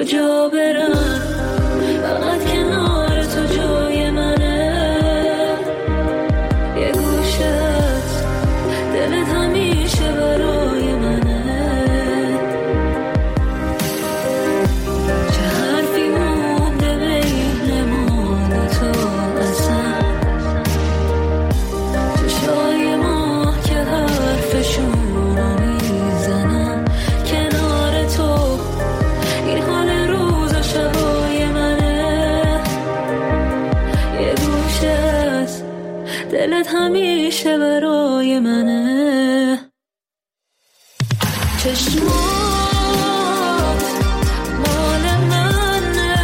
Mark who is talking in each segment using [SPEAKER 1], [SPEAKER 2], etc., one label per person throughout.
[SPEAKER 1] کجا برم، فقط کنار تو جای منه. یه گوشت دلت همیشه برای منه. چه حرفی مونده بین ما دوتا اصلا، چشای ما که حرفشونو میزنن. کنار تو این حال روز و شبای منه. یه گوشت دلت همیشه برای منه. چشمات مال منه،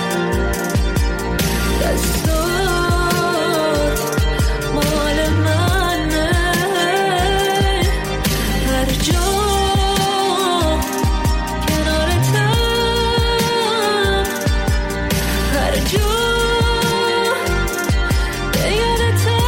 [SPEAKER 1] دستات مال منه. هر جا کنارتم، هر جا به یادتم.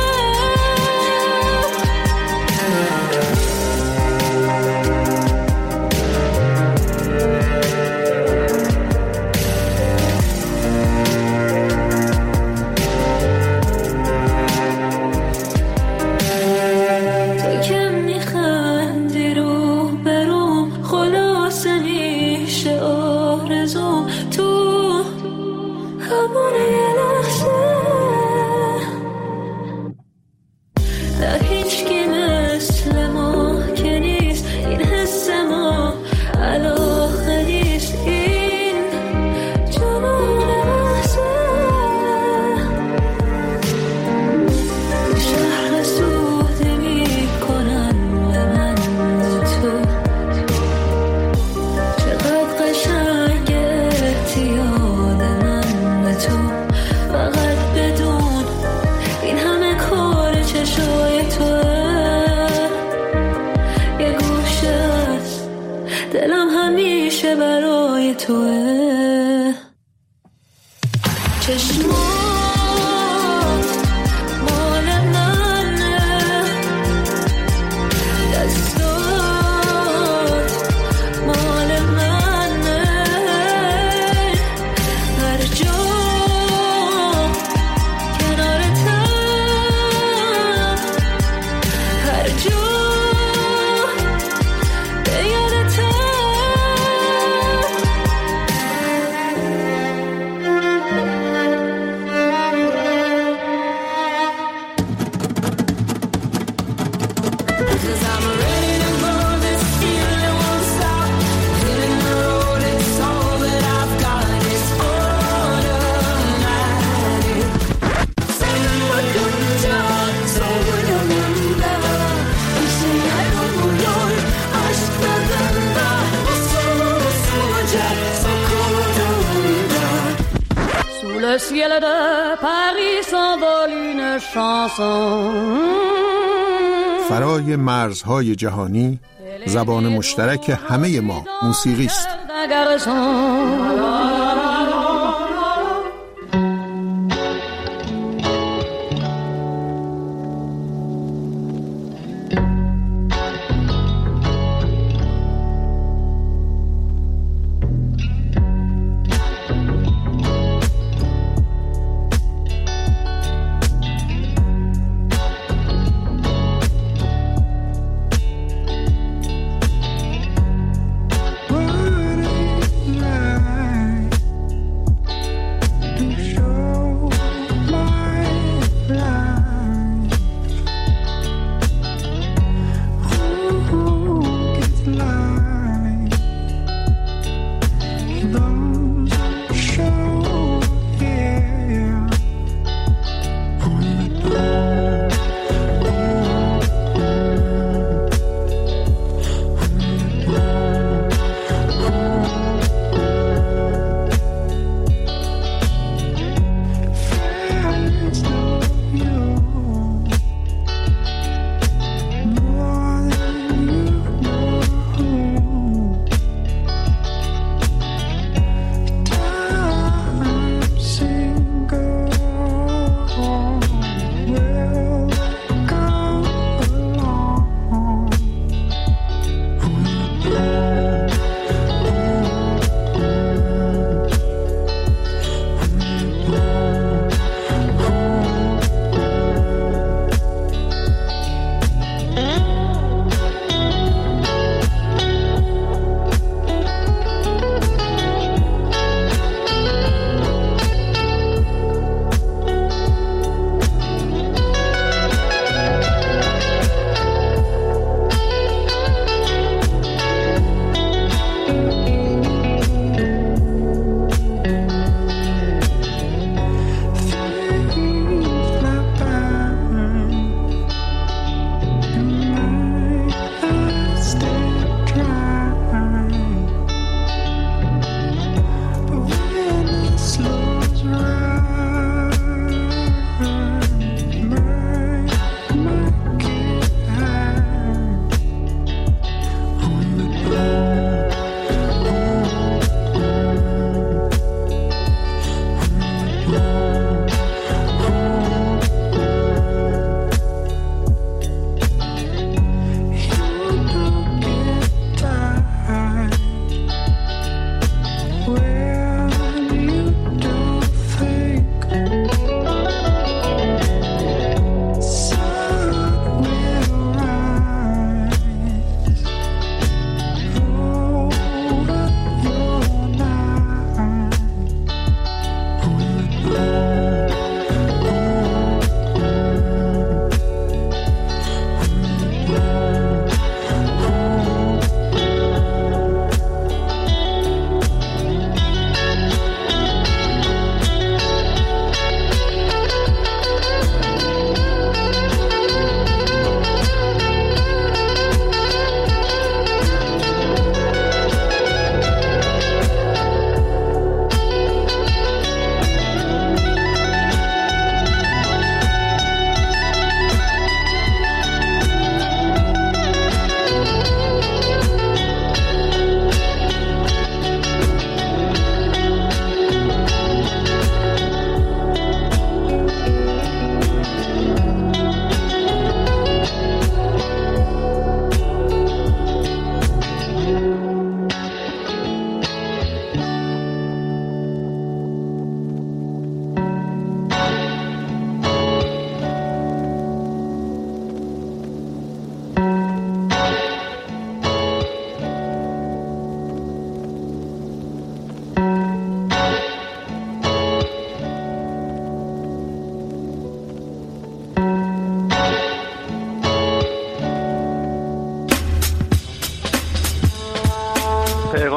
[SPEAKER 1] تو که میخندی رو بروم، خلاصه میشه آرزوم. تو همون یه لحظه نه هیچکی مثل ما که نیست. این حس ما علاقه نیست. این جنون لحظه شهر سوده میکنن به من و تو. چقدر قشنگ احتیاط من به تو. فقط بدون این همه کار چشای توه. یه گوشت دلم همیشه برای توه. چشمات مال منه، دستات مال منه. هر جا کنارتم، هر جا به یادتم. Sous le ciel de Paris s'envole une chanson.
[SPEAKER 2] فرای مرزهای جهانی زبان مشترک همه ما موسیقی است.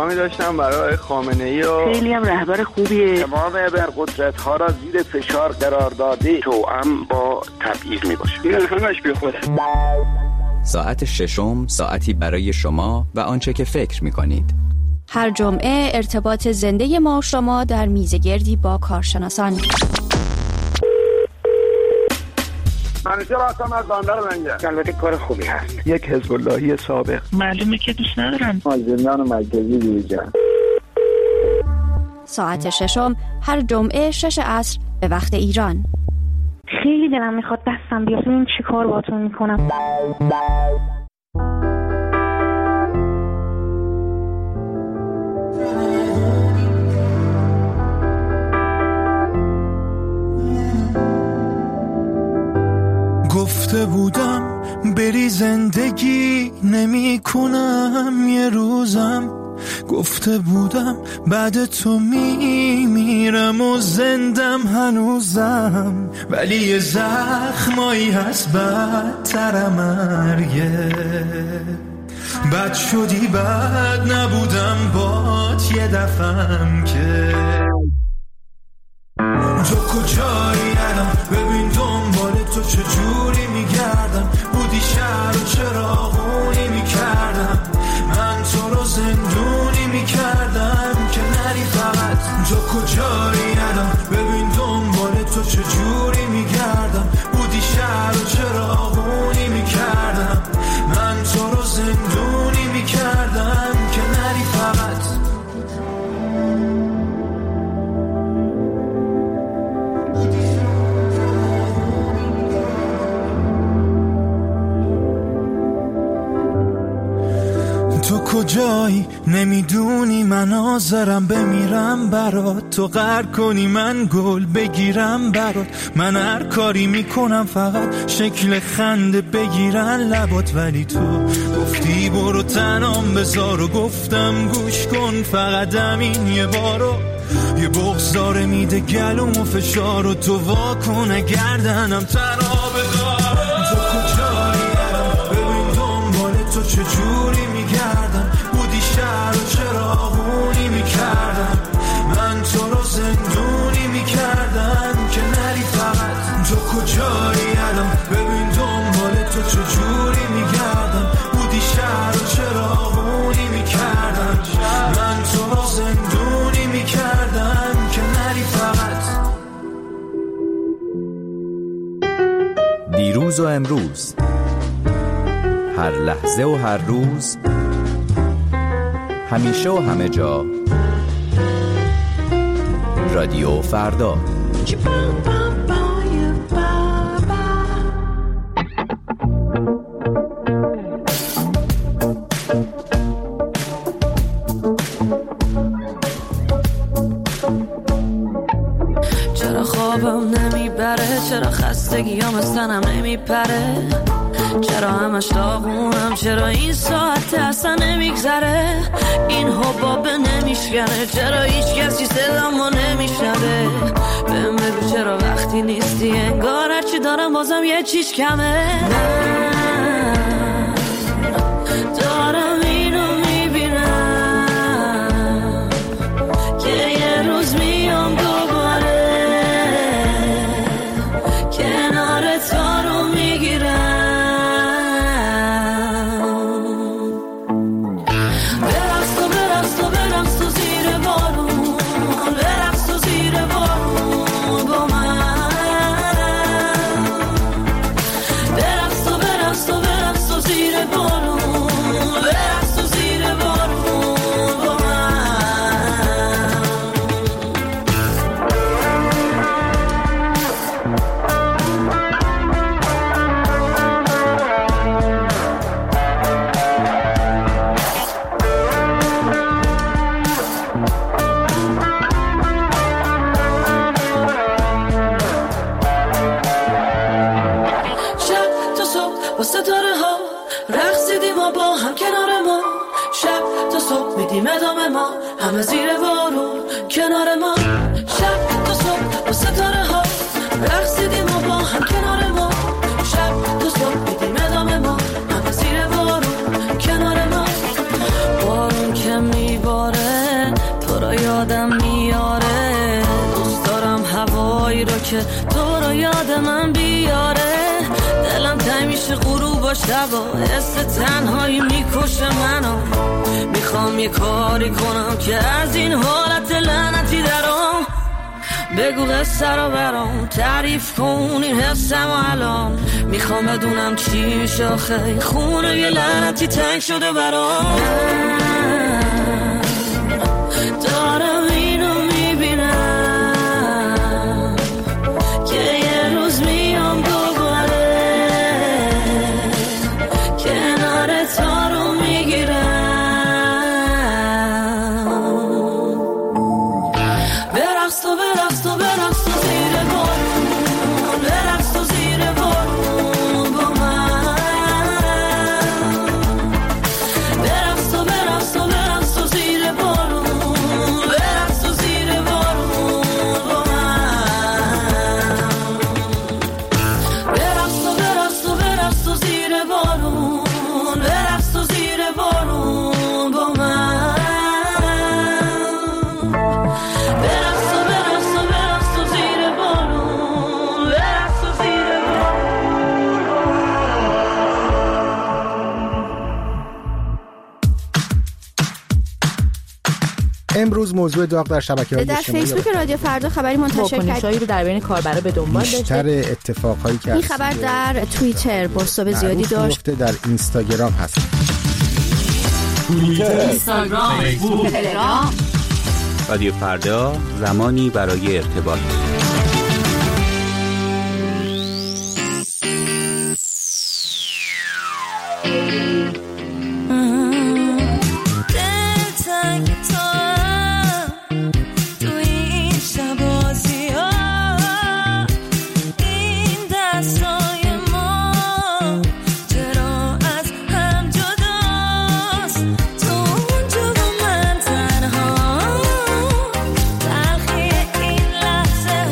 [SPEAKER 3] پیغامی داشتم برای خامنه‌ای و
[SPEAKER 4] خیلی هم رهبر خوبیه.
[SPEAKER 5] تمام ابرقدرت‌ها را زیر فشار قرار داده، توأم با تبعیض میباشه.
[SPEAKER 3] این همش بیخوده.
[SPEAKER 6] ساعت ششم، ساعتی برای شما و آنچه که فکر می‌کنید.
[SPEAKER 7] هر جمعه ارتباط زنده ما و شما در میزگردی با کارشناسان.
[SPEAKER 5] منیژه راستم از باندر منجه. البته کار خوبی هست.
[SPEAKER 3] یک حزب اللهی سابق.
[SPEAKER 4] معلومه که دوست ندارم.
[SPEAKER 5] زندان مرکزی بیرجان.
[SPEAKER 7] ساعت ششم هر جمعه 6 عصر به وقت ایران.
[SPEAKER 4] خیلی دلم میخواد دستم بیاد. این چی کار باهاتون میکنم؟
[SPEAKER 8] گفته بودم بری زندگی نمی کنم یه روزم، گفته بودم بعد تو میرم و زندم هنوزم، ولی یه زخمایی هست بدتر مرگه. بد شدی بد نبودم بات یه دفعم که تو کجایی الان؟ ببین دنبال تو چجوری میگردم، بودی شهر و چراغونی میکردم، من تو رو زندونی میکردم که نری فقط. تو کجایی الان؟ ببین دنبال تو چجوری میگردم، بودی شهر و چراغونی میکردم، من تو رو زندونی میکردم که نری فقط. تو کجایی؟ نمیدونی من حاضرم بمیرم برات، تو غر کنی من گل بگیرم برات، من هر کاری میکنم فقط شکل خنده بگیرن لبات، ولی تو گفتی برو تنام بذار و گفتم گوش کن فقط همین یه بارو، یه بغض داره میده گلوم و فشار و تو واکنه گردنم تنها بدار. تو کجایی الان؟ ببین دنبال تو چجوری میگردم، بودی شهر و چراغونی میکردم، من تو رو زندونی میکردم که نری فقط. تو کجایی الان؟ ببین دنبال تو چجوری میگردم، بودی شهر و چراغونی میکردم، من تو رو زندونی میکردم که نری فقط.
[SPEAKER 6] دیروز و امروز، هر لحظه و هر روز، همیشه و همه جا، رادیو فردا.
[SPEAKER 1] چرا خوابم نمیبره، چرا خستگیام از تنم نمیپره، چرا همش داغونم، چرا این ساعت اصلا نمیگذره، این حباب نمیشکنه، چرا هیچ کسی صدامو نمیشنوه، بهم بگو چرا وقتی نیستی انگار هرچی دارم بازم یه چیز کمه. من دارم اینو میبینم که یه روز میام دوباره کنار تو رو میگیرم، ادامه ما همه زیر بارون کنار ما، شب تا صبح با ستاره ها رقصیدیم و با هم کنار ما، شب تا صبح دیدیم ادامه ما همه زیر بارون کنار ما، بارون که میباره که تو رو یاد من بیاره. دلم تنگ میشه غروب و شبا، حس تنهایی میکشه منو. میخوام یه کاری کنم که از این حالت لعنتی درام. بگو قصه رو برام تعریف کن این حسم و الان. میخوام بدونم چی میشه آخه خونه یه لعنتی تنگ شده برام. دارم اینو میبینم که یه روز میام دوباره کنار تا رو میگیرم. برقص تو برقص تو برقص تو زیر بارون، برقص تو زیر بارون با من. برقص تو برقص تو برقص تو زیر بارون، برقص تو زیر بارون با من. برقص تو برقص تو برقص تو زیر بارون، برقص تو زیر بارون با من.
[SPEAKER 2] امروز موضوع داغ در شبکه‌های
[SPEAKER 7] در
[SPEAKER 2] اجتماعی
[SPEAKER 7] فیسبوک رادیو فردا خبری منتشر کرد
[SPEAKER 9] رو در بین کاربرا به دنبال داشته.
[SPEAKER 2] بیشتر اتفاقهایی که
[SPEAKER 7] این خبر در توییتر بازتاب زیادی داشت.
[SPEAKER 2] در اینستاگرام هست.
[SPEAKER 10] توییتر، اینستاگرام، فیسبوک، تلگرام.
[SPEAKER 11] رادیو فردا، زمانی برای ارتباط.
[SPEAKER 1] تلخی این لحظه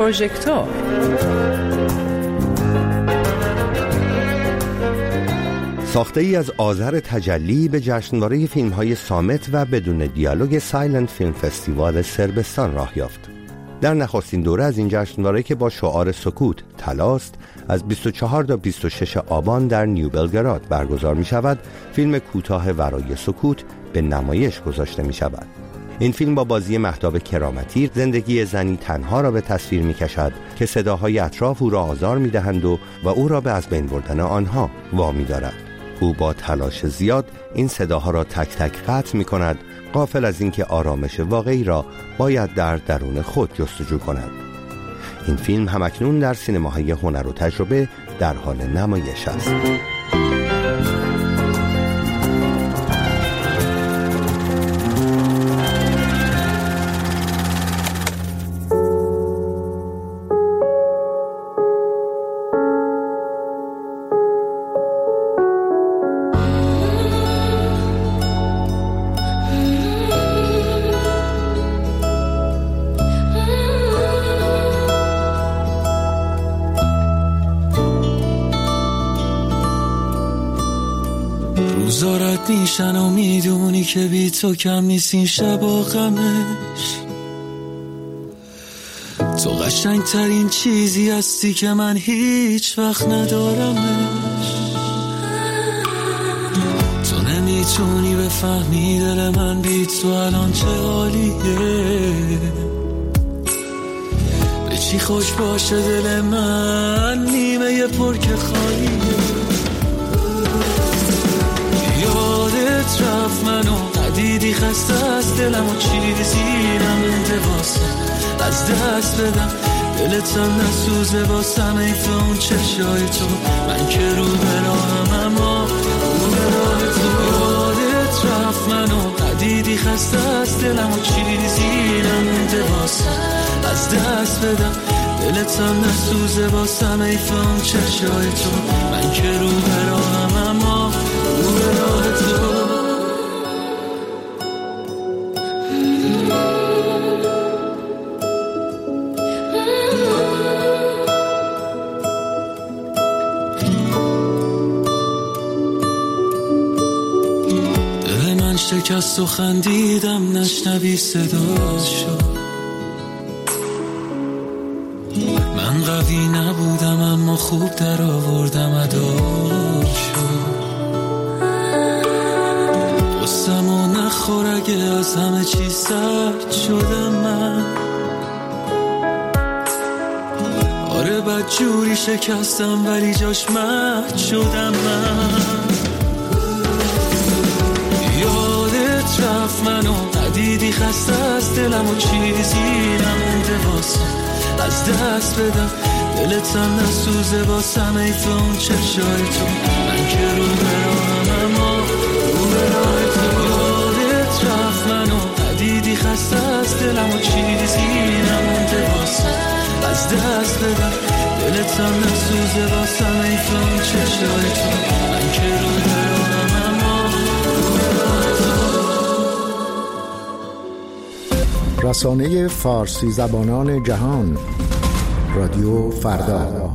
[SPEAKER 12] پروژکتور.
[SPEAKER 13] ساخته ای از آذر تجلی به جشنواره فیلم‌های صامت و بدون دیالوگ سایلنت فیلم فستیوال صربستان راه یافت. در نخستین دوره از این جشنواره که با شعار سکوت طلاست از 24 تا 26 آبان در نیو بلگراد برگزار می شود، فیلم کوتاه ورای سکوت به نمایش گذاشته می شود. این فیلم با بازی مهتاب کرامتی زندگی زنی تنها را به تصویر می کشد که صداهای اطراف او را آزار می دهند و او را به از بین بردن آنها وامی دارد. او با تلاش زیاد این صداها را تک تک قطع می کند، غافل از اینکه آرامش واقعی را باید در درون خود جستجو کند. این فیلم همکنون در سینماهای هنر و تجربه در حال نمایش است.
[SPEAKER 14] روزارت میشن و میدونی که بی تو کم نیست این شبا غمش. تو قشنگ ترین چیزی هستی که من هیچ وقت ندارمش. تو نمیتونی بفهمی دل من بی تو الان چه حالیه. به چی خوش باشه دل من نیمه پر که خالیه. یادت رفت منو ندیدی خسته از دلم و چیزی نمونده واسه از دست بدم. دلتم نسوزه واسم ایفه اون چشای تو. من که رو به راهم اما رو به راه تو. یادت رفت منو ندیدی خسته از دلم و چیزی نمونده واسه از دست بدم. دلتم نسوزه واسم ایفه اون چشای تو. من که رو به راهم اما رو به راه تو. دل من شکست و خندیدم نشنوی صداشو. من قوی نبودم اما خوب در آوردم اداشو. قصمو نخور اگه از همه چی سرد شدم من. آره بد جوری شکستم ولی جاش مهد شدم من. یادت رفت منو ندیدی خسته از دلم و چیزی نمونده واسه از دست بدم. دلتم نسوزه واسم ایفه اون چشای تو. من که رو به راهم اما رو به راه تو. یادت رفت منو ندیدی خسته از دلم و چیزی نمونده واسه از دست بدم. دلتم نسوزه واسم ایفه اون چشای تو. من که رو به راهم اما رو به راه تو.
[SPEAKER 2] رسانه فارسی زبانان جهان رادیو فردا.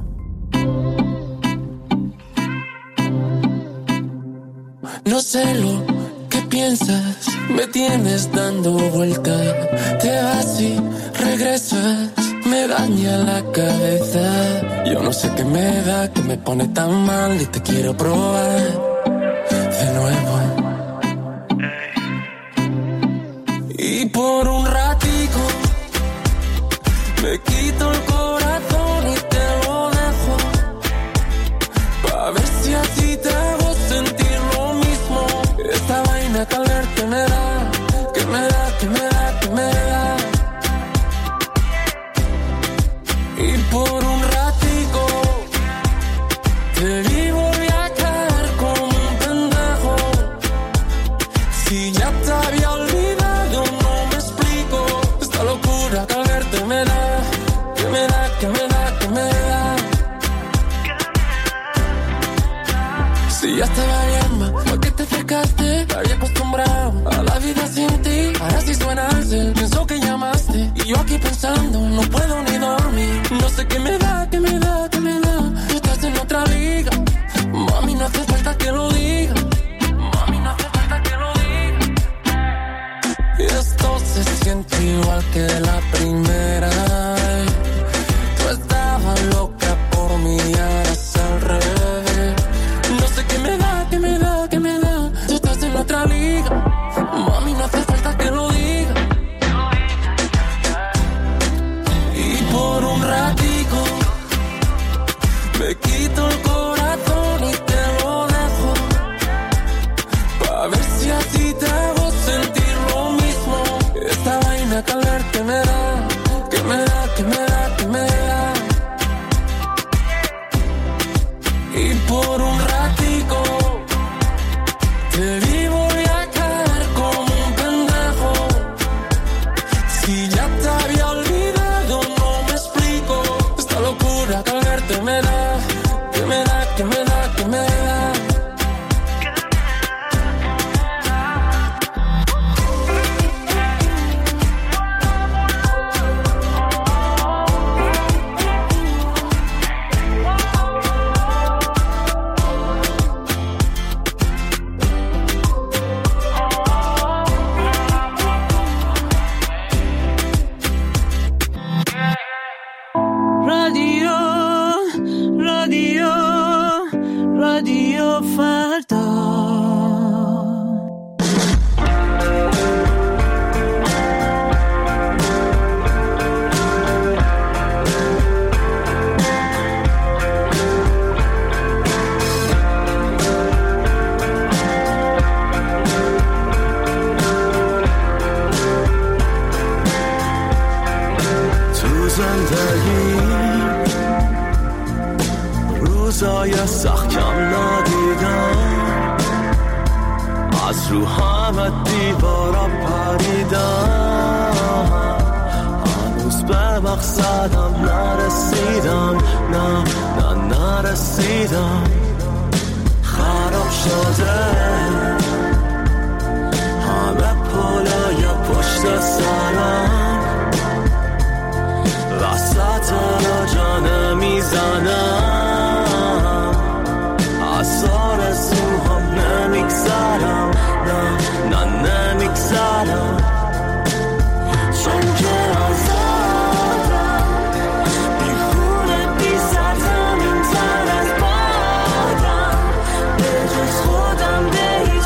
[SPEAKER 14] No sé lo que piensas, me tienes dando vuelta. Te vas y regresas, me daña la cabeza. Yo no sé qué me da, que me pone tan mal y te quiero probar de nuevo. Y por un ratico me quito el corazón y te lo dejo, pa' ver si así te hago sentir lo mismo. Esta vaina que al verte me da, que me da, que me da, que me da. Y por un ratico te vi volví a caer como un pendejo. Si ya te había olvidado no me explico esta locura que al verte me da, que me da, que me da, que me da. Si ya estaba bien, ma, ¿por qué te acercaste? Me había acostumbrado a la vida sin ti. Ahora sí suena el cel, pienso que llamaste y yo aquí pensando, no puedo ni dormir. igual que la primera. Tú estabas loca por mí, ahora es al revés. No sé qué me da, qué me da, qué me da. Tú estás en otra liga, mami, no hace falta que lo diga. Y por un ratico me quito el corazón y te lo dejo, pa' ver si así te hago sentir lo mismo. Esta vaina calor que me da, que me da, que me da, que me da. Y por un ratico te vi, voy a caer como un pendejo. Si ya te había olvidado, no me explico. Esta locura que al verte me da, que me da, que me da, que me da. رادیو فردا.
[SPEAKER 12] تو زندگی روزای سخت کم ندیدم، از رو همه دیوارا پریدم، هنوز به مقصدم نرسیدم، نه نه نرسیدم. خراب شده همه پلای پشت سرم، وسط را جانه میزنم، از آرزوهام نمیگذرم، نه نه نمیگذرم. چون که آزادم، بیخونه بی سرزمین تر از بادم، به جز خودم به هیچ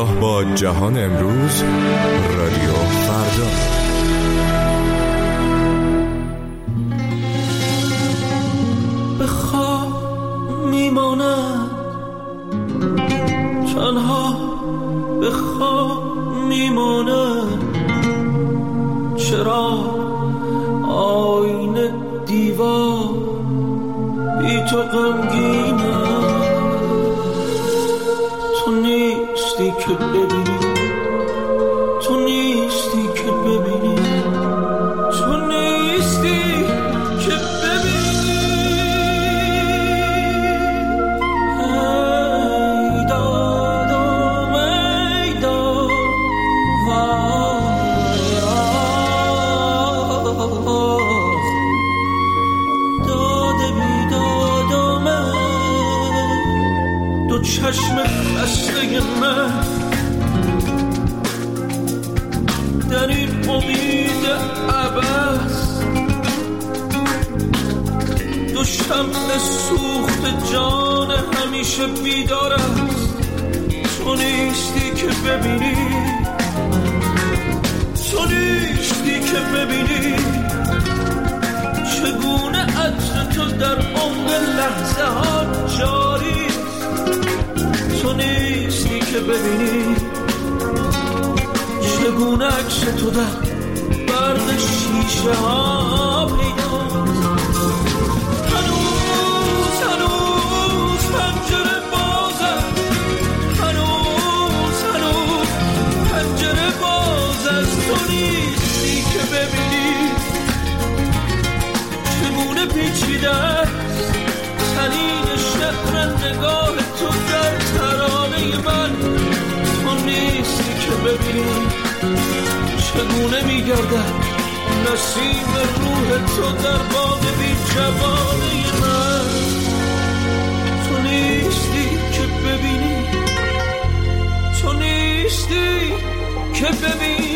[SPEAKER 15] همراه با جهان امروز، رادیو فردا.
[SPEAKER 14] به خواب میمانم تنها، به خواب میمانم، چرا آینه دیوار بی تو غمگینم. تو نیستی که ببینی، تو نیستی که ببینی، تو نیستی که ببینی. ای دادم ای داد وای آخ، داده بیدادم دو چشم خسته من در این امید عباس، دو شمع سوخت جان همیشه بیدار است. تو نیستی که ببینی، تو نیستی که ببینی چگونه عطر تو در عمق لحظه ها جاری. تو نیستی که ببینی چگونه عکس تو در برق شیشه ها پیداست. هنوز هنوز پنجره بازم، هنوز هنوز پنجره باز است. تو نیستی که ببینی چگونه پیچیده است تنین شعر نگاه تو در ترانه من. تو نیستی که ببینی چگونه میگردد نسیم روح تو در باغ بی جوانه من. تو نیستی که ببینی، تو نیستی که ببینی.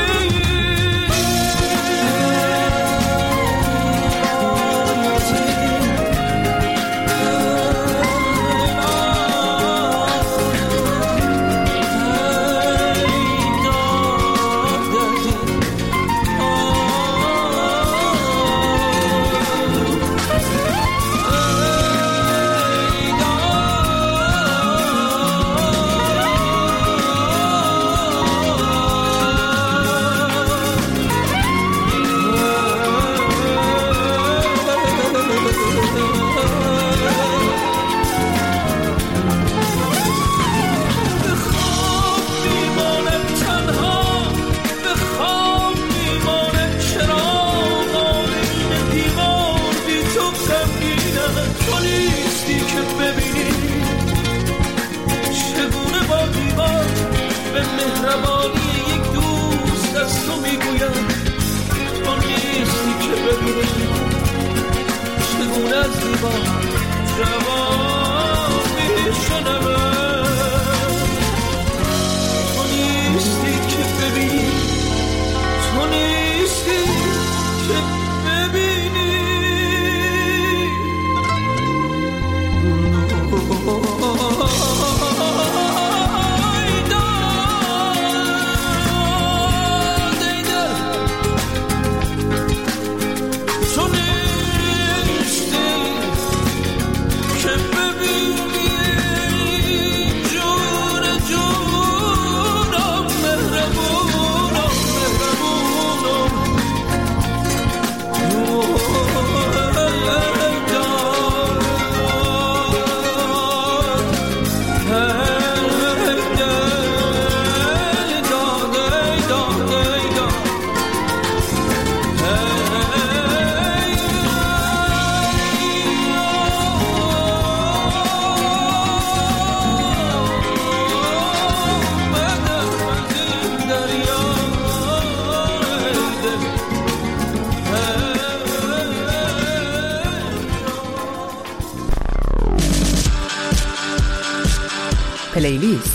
[SPEAKER 16] پلیلیست.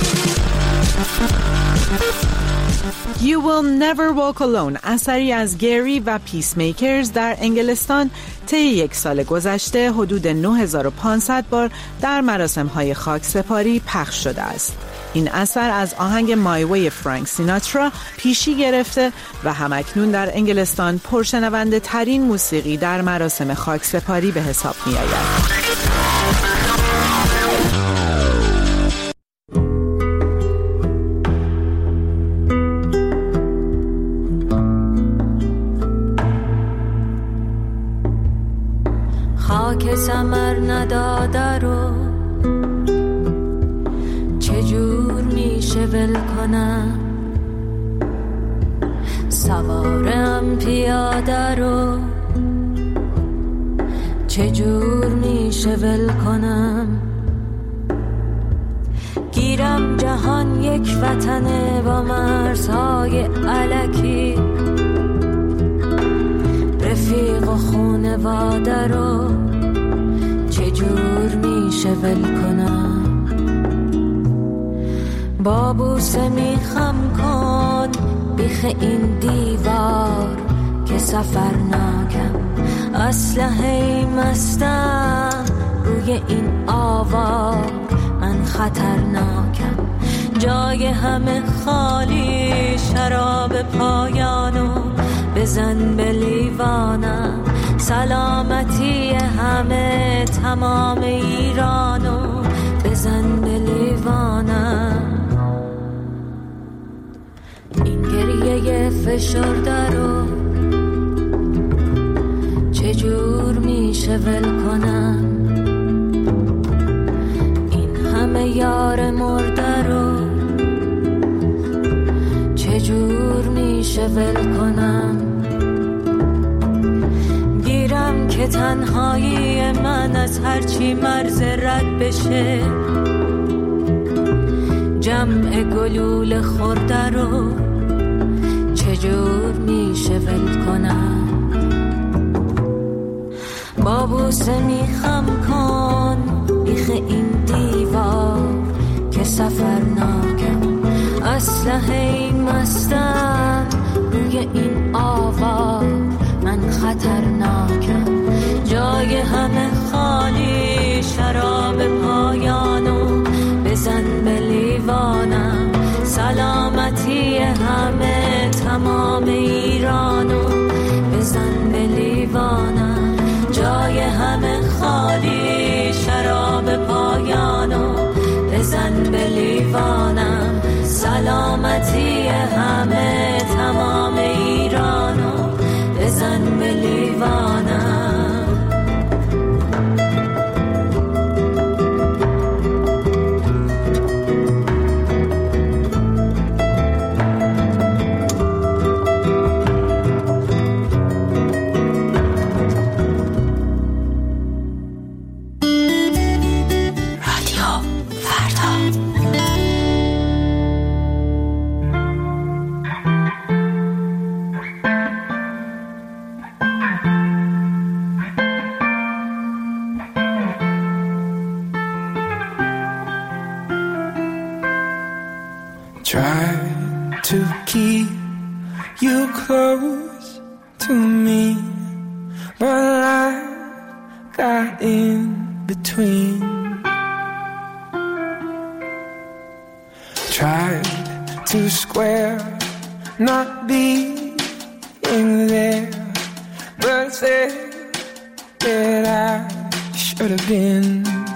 [SPEAKER 16] You Will Never Walk Alone اثری از گری و پیس میکرز در انگلستان طی یک سال گذشته حدود 9500 بار در مراسم‌های خاکسپاری پخش شده است. این اثر از آهنگ My Way فرانک سیناترا پیشی گرفته و همکنون در انگلستان پرشنونده ترین موسیقی در مراسم خاکسپاری به حساب می آید.
[SPEAKER 1] خاک ثمر نداده رو چجور میشه ول کنم، سوارم پیاده رو چجور میشه ول کنم، گیرم جهان یک وطنه با مرزهای الکی، رفیق و خونواده رو چجور میشه ول کنم، با بوسه میخم کن بیخ این دیوار که سفر ناکم، اسلحه مستم روی این آوار من خطرناکم، جای همه خالی شراب پایانو بزن به لیوانم، سلامتی همه تمام ایرانو بزن به لیوانم، این گریه فشرده رو چجور میشه ول کنم، این همه یار مرده رو چجور میشه ول کنم، گیرم که تنهایی من از هرچی مرز رد بشه، جمع گلول خورده رو چجور میشه ول کنم، با بوسه میخم کن بیخ این دیوار که سفر ناکم، اسلحه مستم روی این آوار من خطرناکم، جای همه خالی شراب پایانو بزن به لیوانم، سلامتی همه تمام ایرانو بزن به لیوانم، جای همه خالی شراب پایانو بزن به لیوانم، سلامتی همه تمام ایرانو بزن به لیوانم.
[SPEAKER 17] Try to keep you close to me, but life got in between. Tried to square not being there, but said that I should have been.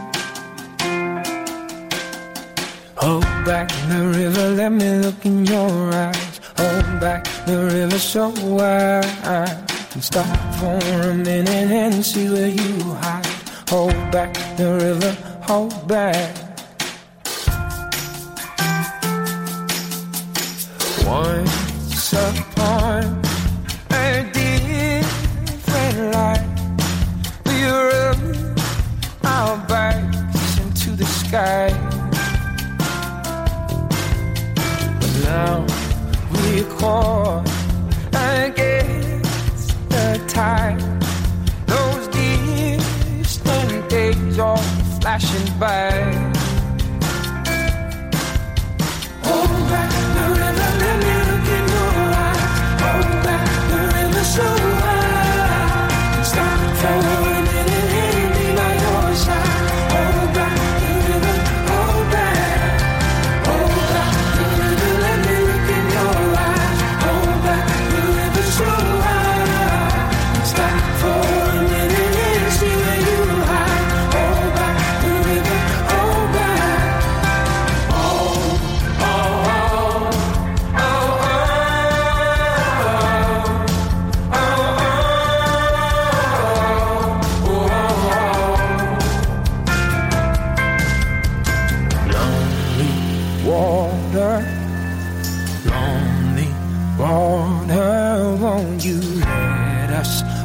[SPEAKER 17] Hold back the river, let me look in your eyes. Hold back the river so I can stop for a minute and see where you hide. Hold back the river, hold back. Once upon a different life, we rubbed our backs into the sky. Now we're caught against the tide. Those distant days are flashing by. Hold back the river, let me look in your eyes. Hold back the river so I stop for a minute and be by your side. Hold back the river, hold back, hold back.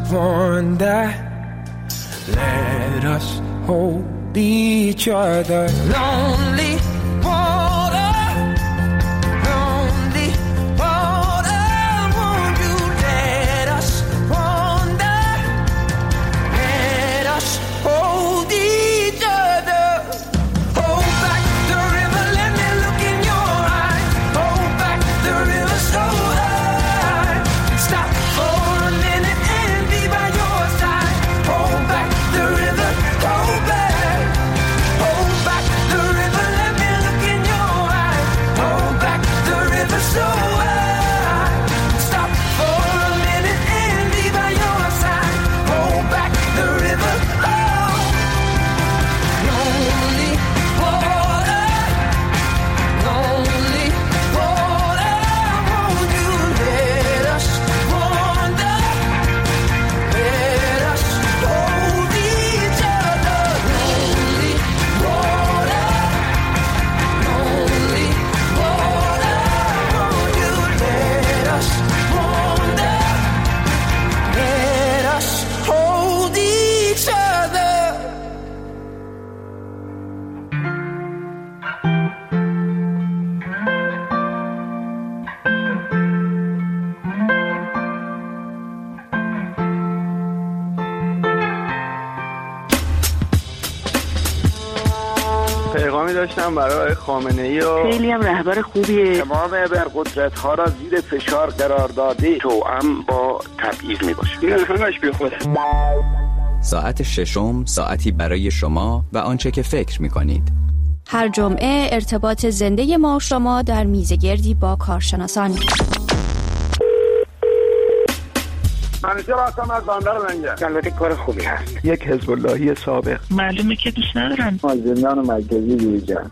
[SPEAKER 17] wonder. Let us hold each other. Lonely water, lonely water. Won't you let us wander? Let us hold each other. Hold back the river, let me look in your eyes. Hold back the river so high. Stop for a minute and be by your side. Hold back the river, go back. Hold back the river, let me look in your eyes. Hold back the river so high. Stop for a minute and be by your side. Hold back the river, oh. Lonely water, lonely water. Won't you let us wander? Let us hold each other. Lonely water, lonely water. Won't you let us wander? Let us hold each other.
[SPEAKER 3] پیغامی داشتم برای خامنه‌ای و
[SPEAKER 5] خیلی هم رهبر خوبیه. تمام ابرقدرت ها را زیر فشار قرار داده توأم با تبعیض می باشه.
[SPEAKER 3] این همش بی خوده.
[SPEAKER 6] ساعت ششم ساعتی برای شما و آنچه که فکر می‌کنید.
[SPEAKER 7] هر جمعه ارتباط زنده ما و شما در میزگردی با کارشناسان.
[SPEAKER 5] منیجر هستم از بندر منجر. البته کار خوبی هست.
[SPEAKER 3] یک حزب اللهی سابق.
[SPEAKER 9] معلومه که دوست ندارن.
[SPEAKER 5] زندان مرکزی جویجان.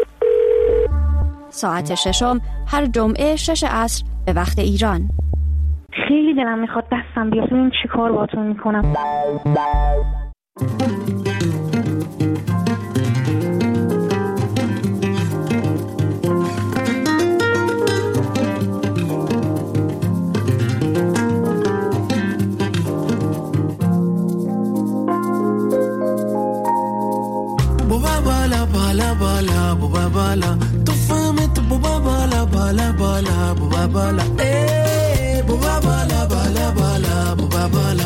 [SPEAKER 7] ساعت ششم هر جمعه 6 عصر به وقت ایران.
[SPEAKER 4] خیلی دلم میخواد دستم بیاد ببین چی کار باهاتون میکنم.
[SPEAKER 12] Buba bala, tu fame tu buba bala bala bala, buba bala, buba bala bala bala, buba bala.